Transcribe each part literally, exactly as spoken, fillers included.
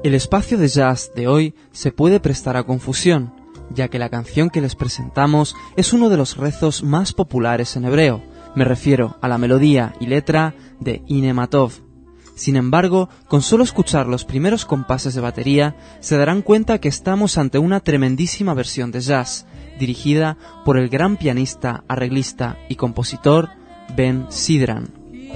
El espacio de jazz de hoy se puede prestar a confusión, ya que la canción que les presentamos es uno de los rezos más populares en hebreo. Me refiero a la melodía y letra de Hine Ma Tov. Sin embargo, con solo escuchar los primeros compases de batería, se darán cuenta que estamos ante una tremendísima versión de jazz, dirigida por el gran pianista, arreglista y compositor Ben Sidran.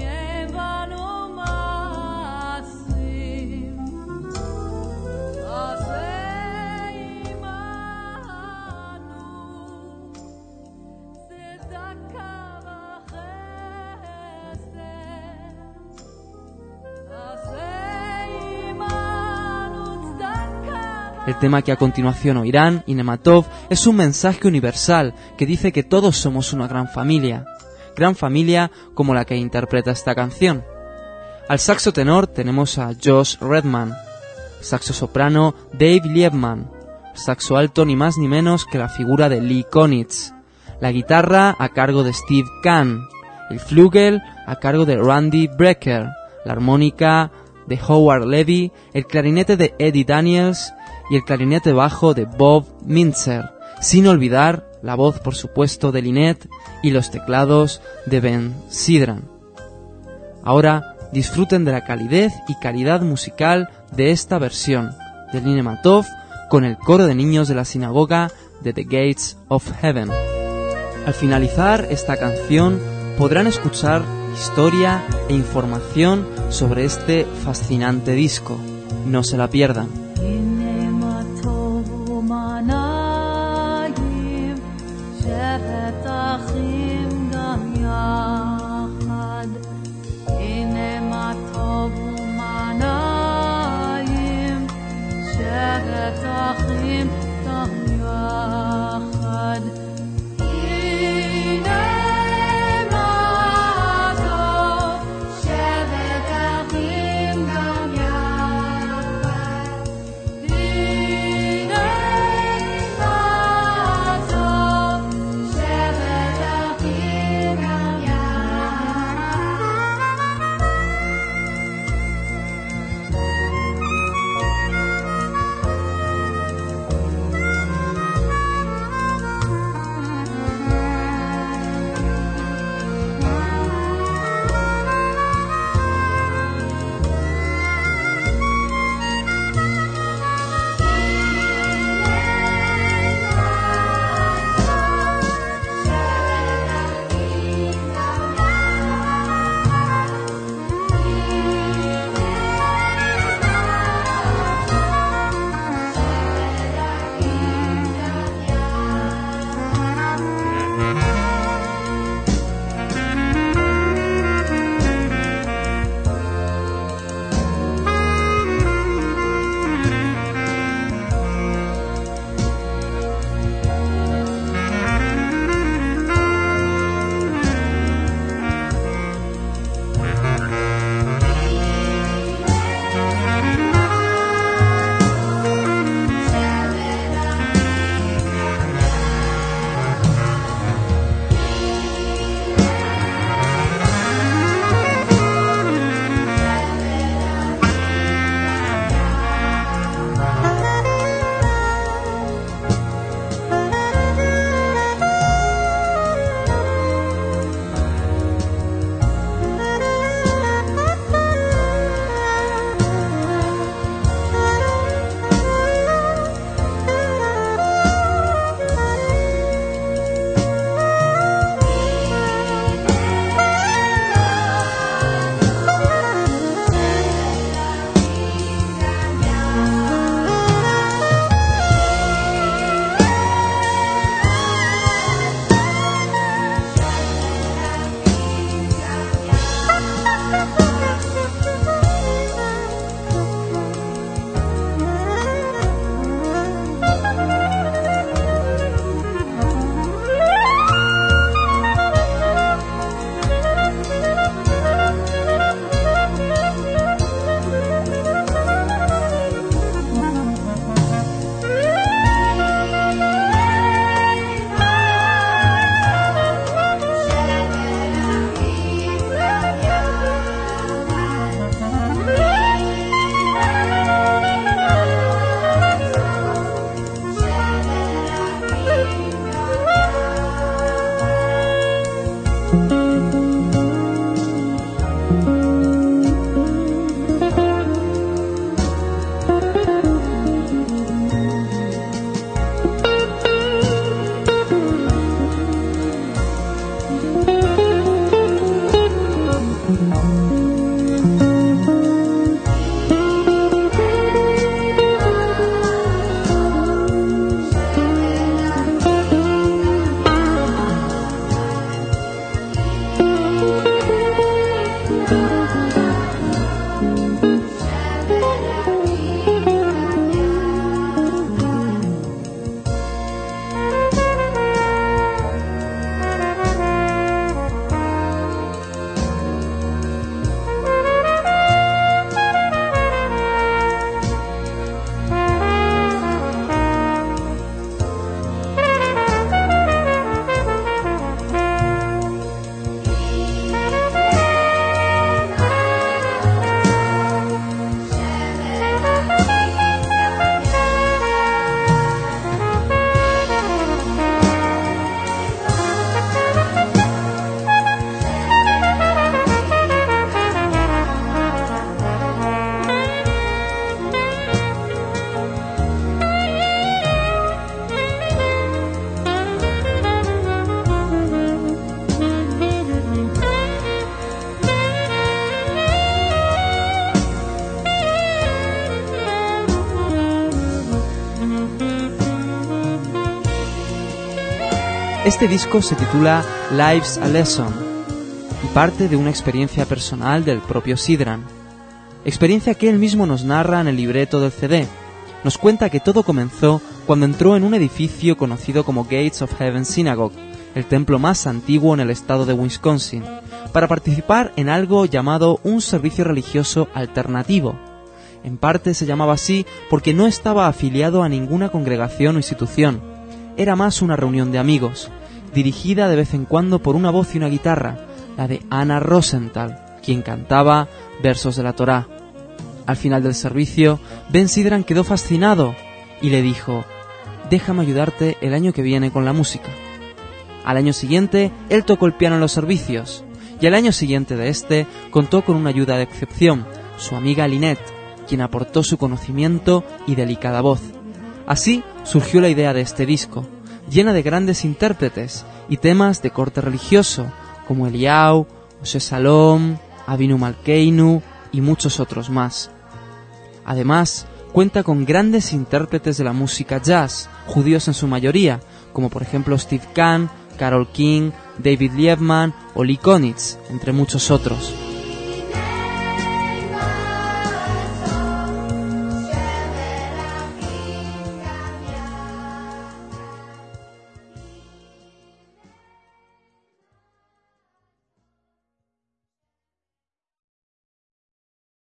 El tema que a continuación oirán, Hine Ma Tov, es un mensaje universal que dice que todos somos una gran familia, gran familia como la que interpreta esta canción. Al saxo tenor tenemos a Josh Redman, saxo soprano Dave Liebman, saxo alto ni más ni menos que la figura de Lee Konitz, la guitarra a cargo de Steve Kahn, el flügel a cargo de Randy Brecker, la armónica de Howard Levy, el clarinete de Eddie Daniels y el clarinete bajo de Bob Mintzer, sin olvidar la voz, por supuesto, de Lynette y los teclados de Ben Sidran. Ahora disfruten de la calidez y calidad musical de esta versión de Hine Ma Tov con el coro de niños de la sinagoga de The Gates of Heaven. Al finalizar esta canción podrán escuchar historia e información sobre este fascinante disco. No se la pierdan. Este disco se titula Life's a Lesson y parte de una experiencia personal del propio Sidran. Experiencia que él mismo nos narra en el libreto del C D. Nos cuenta que todo comenzó cuando entró en un edificio conocido como Gates of Heaven Synagogue, el templo más antiguo en el estado de Wisconsin, para participar en algo llamado un servicio religioso alternativo. En parte se llamaba así porque no estaba afiliado a ninguna congregación o institución. Era más una reunión de amigos, dirigida de vez en cuando por una voz y una guitarra, la de Anna Rosenthal, quien cantaba versos de la Torá. Al final del servicio, Ben Sidran quedó fascinado y le dijo: «Déjame ayudarte el año que viene con la música». Al año siguiente, él tocó el piano en los servicios, y al año siguiente de este, contó con una ayuda de excepción, su amiga Lynette, quien aportó su conocimiento y delicada voz. Así surgió la idea de este disco, llena de grandes intérpretes y temas de corte religioso, como Eliyahu, Moshe Salom, Avinu Malkeinu y muchos otros más. Además, cuenta con grandes intérpretes de la música jazz, judíos en su mayoría, como por ejemplo Steve Kahn, Carole King, David Liebman o Lee Konitz, entre muchos otros.